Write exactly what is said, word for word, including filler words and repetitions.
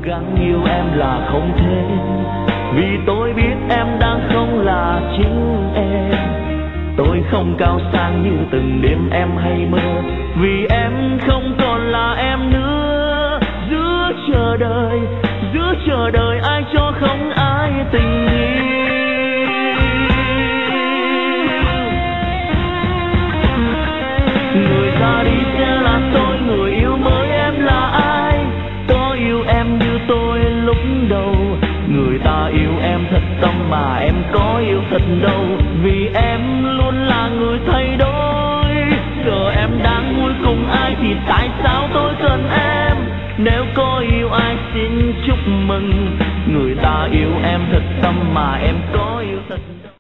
gắng yêu em là không thể, vì tôi biết em đang không là chính em. Tôi không cao sang như từng đêm em hay mơ, vì em không còn là em nữa. Giữa chờ đợi, giữa chờ đợi ai cho không ai tình yêu. Người ra đi sẽ là tôi, người yêu mới em là ai? Có yêu em như tôi lúc đầu, người ta yêu em thật tâm mà em có yêu thật đâu, vì em luôn là người thay đổi. Giờ em đang vui cùng ai thì tại sao tôi cần em? Nếu có yêu ai xin chúc mừng, người ta yêu em thật tâm mà em có